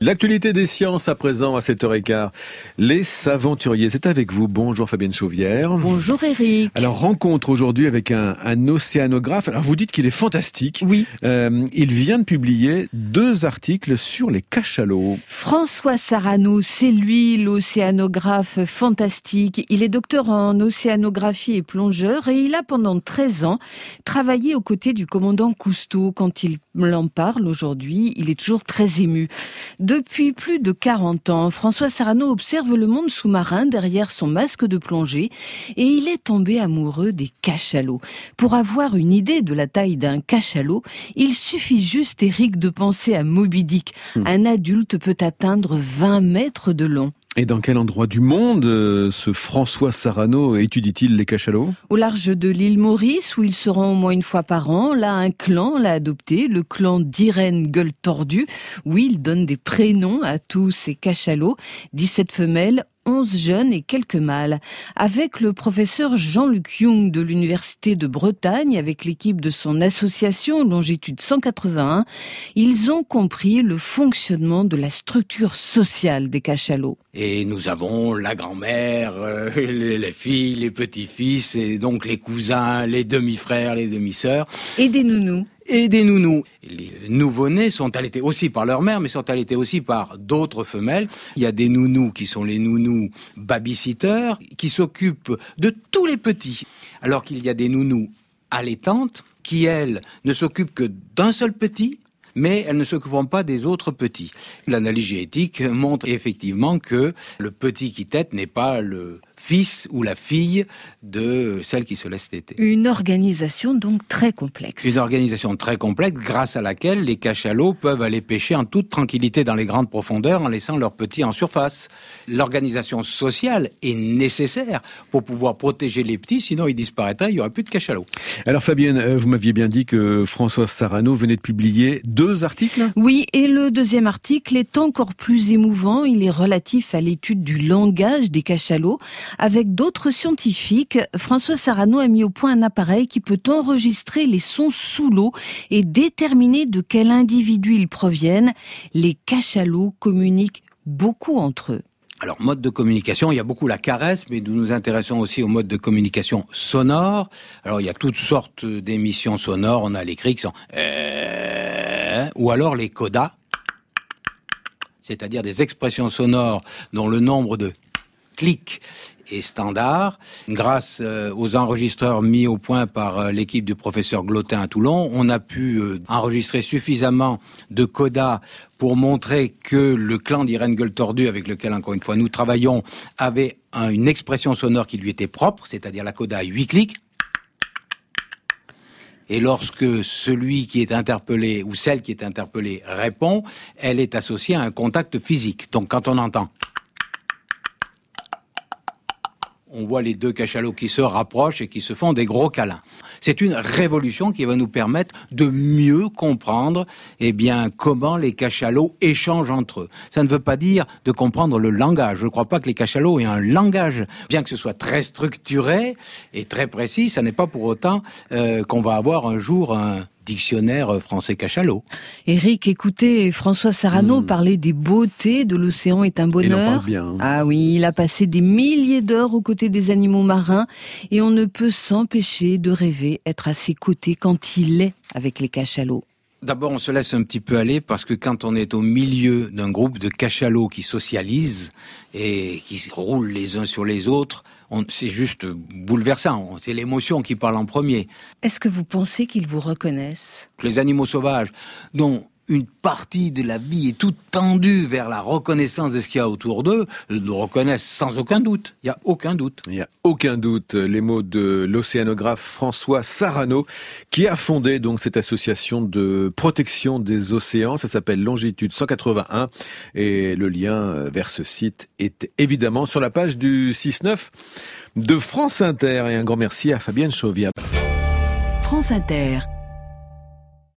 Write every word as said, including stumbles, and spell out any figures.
L'actualité des sciences à présent à sept heures quinze. Les Saventuriers, c'est avec vous. Bonjour Fabienne Chauvière. Bonjour Eric. Alors rencontre aujourd'hui avec un, un océanographe. Alors vous dites qu'il est fantastique. Oui. Euh, il vient de publier deux articles sur les cachalots. François Sarano, c'est lui l'océanographe fantastique. Il est docteur en océanographie et plongeur et il a pendant treize ans travaillé aux côtés du commandant Cousteau. Quand il en parle aujourd'hui, il est toujours très ému. Depuis plus de quarante ans, François Sarano observe le monde sous-marin derrière son masque de plongée et il est tombé amoureux des cachalots. Pour avoir une idée de la taille d'un cachalot, il suffit juste, Eric, de penser à Moby Dick. Mmh. Un adulte peut atteindre vingt mètres de long. Et dans quel endroit du monde euh, ce François Sarano étudie-t-il les cachalots ? Au large de l'île Maurice, où il se rend au moins une fois par an. Là, un clan l'a adopté, le clan d'Irène Gueule Tordue, où il donne des prénoms à tous ces cachalots. dix-sept femelles, onze jeunes et quelques mâles. Avec le professeur Jean-Luc Young de l'Université de Bretagne, avec l'équipe de son association Longitude cent quatre-vingt-un, ils ont compris le fonctionnement de la structure sociale des cachalots. Et nous avons la grand-mère, euh, les, les filles, les petits-fils, et donc les cousins, les demi-frères, les demi-sœurs. Et des nounous. Et des nounous. Les nouveau-nés sont allaités aussi par leur mère, mais sont allaités aussi par d'autres femelles. Il y a des nounous qui sont les nounous babysitters, qui s'occupent de tous les petits. Alors qu'il y a des nounous allaitantes, qui elles ne s'occupent que d'un seul petit, mais elles ne s'occuperont pas des autres petits. L'analyse génétique montre effectivement que le petit qui tète n'est pas le fils ou la fille de celle qui se laisse téter. Une organisation donc très complexe. Une organisation très complexe grâce à laquelle les cachalots peuvent aller pêcher en toute tranquillité dans les grandes profondeurs en laissant leurs petits en surface. L'organisation sociale est nécessaire pour pouvoir protéger les petits, sinon ils disparaîtraient, il n'y aurait plus de cachalots. Alors Fabienne, vous m'aviez bien dit que François Sarano venait de publier deux articles ? Oui, et le deuxième article est encore plus émouvant. Il est relatif à l'étude du langage des cachalots. Avec d'autres scientifiques, François Sarano a mis au point un appareil qui peut enregistrer les sons sous l'eau et déterminer de quel individu ils proviennent. Les cachalots communiquent beaucoup entre eux. Alors, mode de communication, il y a beaucoup la caresse, mais nous nous intéressons aussi au mode de communication sonore. Alors, il y a toutes sortes d'émissions sonores. On a les cris qui sont euh, ou alors les codas, c'est-à-dire des expressions sonores dont le nombre de clics est standard. Grâce euh, aux enregistreurs mis au point par euh, l'équipe du professeur Glotin à Toulon, on a pu euh, enregistrer suffisamment de codas pour montrer que le clan d'Irène Gueule Tordue, avec lequel, encore une fois, nous travaillons, avait un, une expression sonore qui lui était propre, c'est-à-dire la coda à huit clics. Et lorsque celui qui est interpellé ou celle qui est interpellée répond, elle est associée à un contact physique. Donc quand on entend, on voit les deux cachalots qui se rapprochent et qui se font des gros câlins. C'est une révolution qui va nous permettre de mieux comprendre, eh bien, comment les cachalots échangent entre eux. Ça ne veut pas dire de comprendre le langage. Je ne crois pas que les cachalots aient un langage. Bien que ce soit très structuré et très précis, ça n'est pas pour autant euh, qu'on va avoir un jour un dictionnaire français cachalot. Eric, écoutez, François Sarano mmh. parlait des beautés de l'océan est un bonheur. Il en parle bien. Hein. Ah oui, il a passé des milliers d'heures aux côtés des animaux marins et on ne peut s'empêcher de rêver être à ses côtés quand il est avec les cachalots. D'abord, on se laisse un petit peu aller parce que quand on est au milieu d'un groupe de cachalots qui socialisent et qui roulent les uns sur les autres, on, c'est juste bouleversant. C'est l'émotion qui parle en premier. Est-ce que vous pensez qu'ils vous reconnaissent ? Les animaux sauvages, dont une partie de la vie est toute tendue vers la reconnaissance de ce qu'il y a autour d'eux, nous reconnaissent sans aucun doute. Il n'y a aucun doute. Il n'y a aucun doute. Les mots de l'océanographe François Sarano, qui a fondé donc cette association de protection des océans. Ça s'appelle Longitude cent quatre-vingt-un. Et le lien vers ce site est évidemment sur la page du six neuf de France Inter. Et un grand merci à Fabienne Chauvière. France Inter.